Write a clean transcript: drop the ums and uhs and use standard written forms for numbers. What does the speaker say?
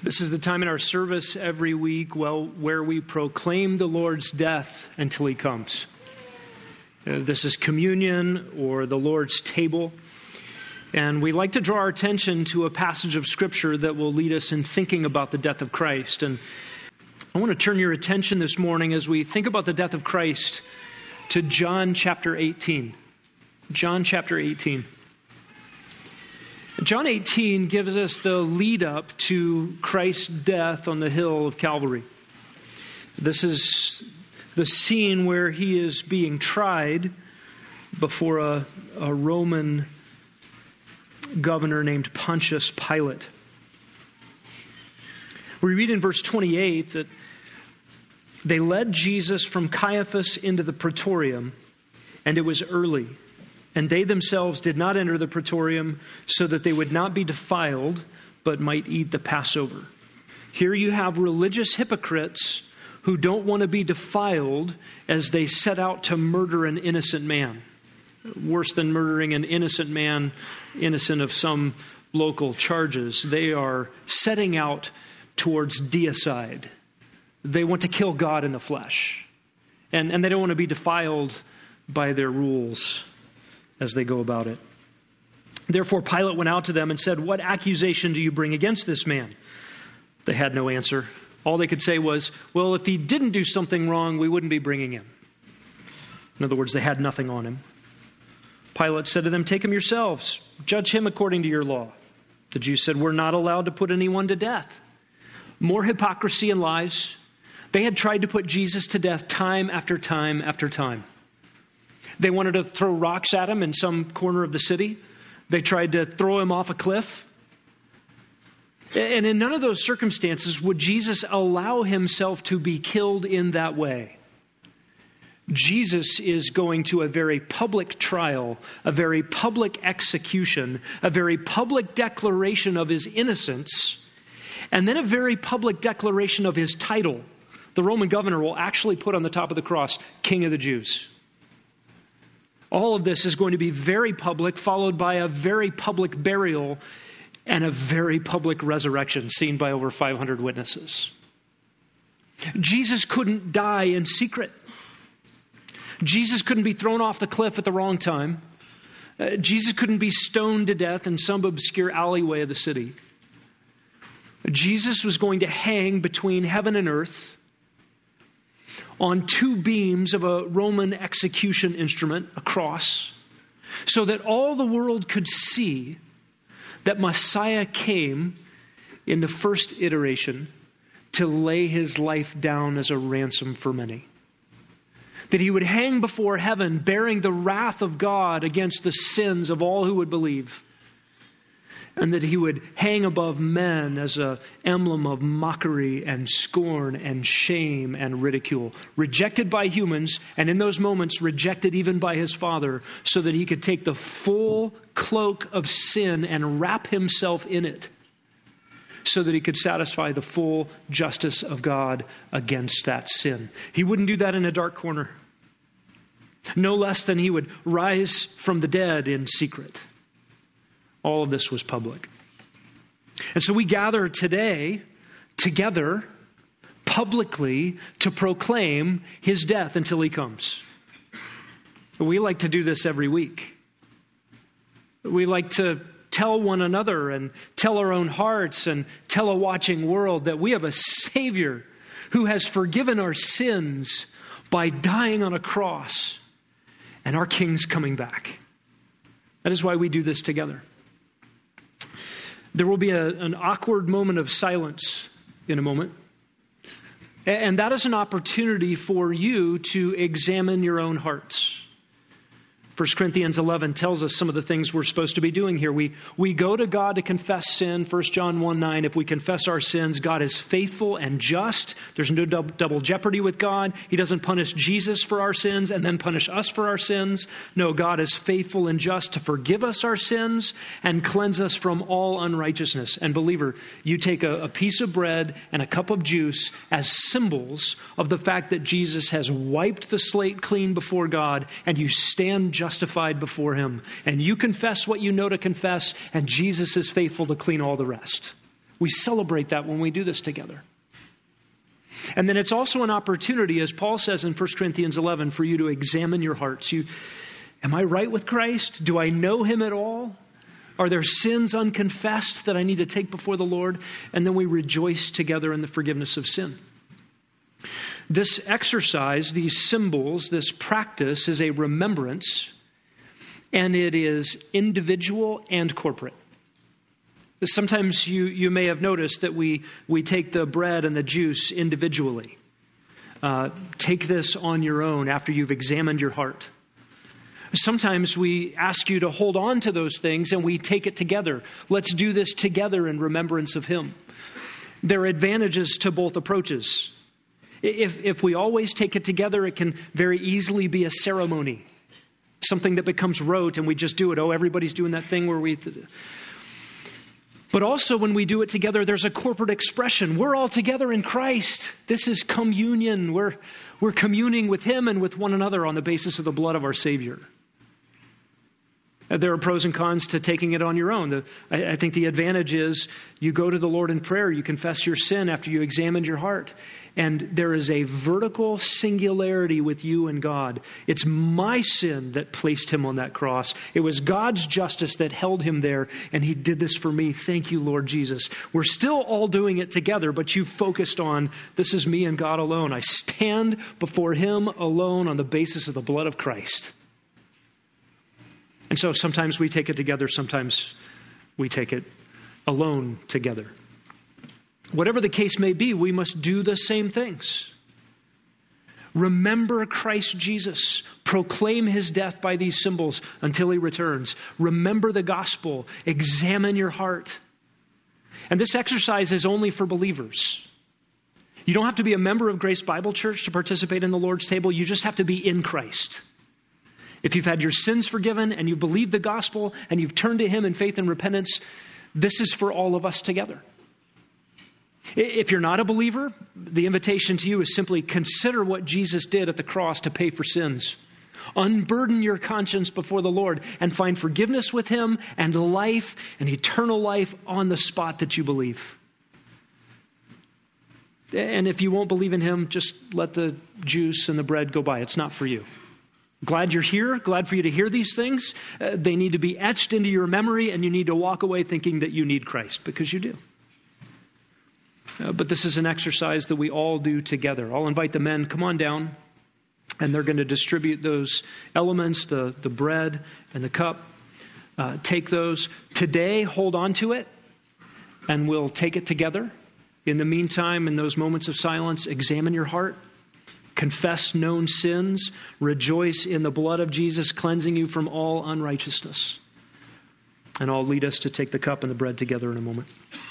This is the time in our service every week, where we proclaim the Lord's death until he comes. This is communion or the Lord's table. And we like to draw our attention to a passage of Scripture that will lead us in thinking about the death of Christ. And I want to turn your attention this morning as we think about the death of Christ to John chapter 18. John chapter 18. John 18 gives us the lead up to Christ's death on the hill of Calvary. This is the scene where he is being tried before a Roman governor named Pontius Pilate. We read in verse 28 that they led Jesus from Caiaphas into the praetorium, and it was early. And they themselves did not enter the praetorium so that they would not be defiled, but might eat the Passover. Here you have religious hypocrites who don't want to be defiled as they set out to murder an innocent man. Worse than murdering an innocent man, innocent of some local charges. They are setting out towards deicide. They want to kill God in the flesh. And they don't want to be defiled by their rules as they go about it. Therefore, Pilate went out to them and said, "What accusation do you bring against this man?" They had no answer. All they could say was, "Well, if he didn't do something wrong, we wouldn't be bringing him." In other words, they had nothing on him. Pilate said to them, "Take him yourselves. Judge him according to your law." The Jews said, "We're not allowed to put anyone to death." More hypocrisy and lies. They had tried to put Jesus to death time after time after time. They wanted to throw rocks at him in some corner of the city. They tried to throw him off a cliff. And in none of those circumstances would Jesus allow himself to be killed in that way. Jesus is going to a very public trial, a very public execution, a very public declaration of his innocence, and then a very public declaration of his title. The Roman governor will actually put on the top of the cross, King of the Jews. All of this is going to be very public, followed by a very public burial and a very public resurrection seen by over 500 witnesses. Jesus couldn't die in secret. Jesus couldn't be thrown off the cliff at the wrong time. Jesus couldn't be stoned to death in some obscure alleyway of the city. Jesus was going to hang between heaven and earth on two beams of a Roman execution instrument, a cross, so that all the world could see that Messiah came in the first iteration to lay his life down as a ransom for many. That he would hang before heaven bearing the wrath of God against the sins of all who would believe. And that he would hang above men as an emblem of mockery and scorn and shame and ridicule. Rejected by humans, and in those moments rejected even by his Father, so that he could take the full cloak of sin and wrap himself in it, so that he could satisfy the full justice of God against that sin. He wouldn't do that in a dark corner. No less than he would rise from the dead in secret. All of this was public. And so we gather today together publicly to proclaim his death until he comes. We like to do this every week. We like to tell one another and tell our own hearts and tell a watching world that we have a Savior who has forgiven our sins by dying on a cross, and our King's coming back. That is why we do this together. There will be an awkward moment of silence in a moment. And that is an opportunity for you to examine your own hearts. 1 Corinthians 11 tells us some of the things we're supposed to be doing here. We go to God to confess sin. 1 John 1:9, if we confess our sins, God is faithful and just. There's no double jeopardy with God. He doesn't punish Jesus for our sins and then punish us for our sins. No, God is faithful and just to forgive us our sins and cleanse us from all unrighteousness. And believer, you take a piece of bread and a cup of juice as symbols of the fact that Jesus has wiped the slate clean before God, and you stand justified before him. And you confess what you know to confess, and Jesus is faithful to clean all the rest. We celebrate that when we do this together. And then it's also an opportunity, as Paul says in 1 Corinthians 11, for you to examine your hearts. Am I right with Christ? Do I know him at all? Are there sins unconfessed that I need to take before the Lord? And then we rejoice together in the forgiveness of sin. This exercise, these symbols, this practice is a remembrance, and it is individual and corporate. Sometimes you may have noticed that we take the bread and the juice individually. Take this on your own after you've examined your heart. Sometimes we ask you to hold on to those things and we take it together. Let's do this together in remembrance of him. There are advantages to both approaches. If we always take it together, it can very easily be a ceremony, something that becomes rote and we just do it. Oh, everybody's doing that thing where we... But also when we do it together, there's a corporate expression. We're all together in Christ. This is communion. We're communing with him and with one another on the basis of the blood of our Savior. There are pros and cons to taking it on your own. I think the advantage is you go to the Lord in prayer, you confess your sin after you examined your heart, and there is a vertical singularity with you and God. It's my sin that placed him on that cross. It was God's justice that held him there, and he did this for me. Thank you, Lord Jesus. We're still all doing it together, but you focused on, this is me and God alone. I stand before him alone on the basis of the blood of Christ. And so sometimes we take it together, sometimes we take it alone together. Whatever the case may be, we must do the same things. Remember Christ Jesus. Proclaim his death by these symbols until he returns. Remember the gospel. Examine your heart. And this exercise is only for believers. You don't have to be a member of Grace Bible Church to participate in the Lord's table. You just have to be in Christ. If you've had your sins forgiven and you believe the gospel and you've turned to him in faith and repentance, this is for all of us together. If you're not a believer, the invitation to you is simply consider what Jesus did at the cross to pay for sins. Unburden your conscience before the Lord and find forgiveness with him and life and eternal life on the spot that you believe. And if you won't believe in him, just let the juice and the bread go by. It's not for you. Glad you're here. Glad for you to hear these things. They need to be etched into your memory, and you need to walk away thinking that you need Christ, because you do. But this is an exercise that we all do together. I'll invite the men, come on down, and they're going to distribute those elements, the bread and the cup. Take those. Today, hold on to it, and we'll take it together. In the meantime, in those moments of silence, examine your heart. Confess known sins. Rejoice in the blood of Jesus, cleansing you from all unrighteousness. And I'll lead us to take the cup and the bread together in a moment.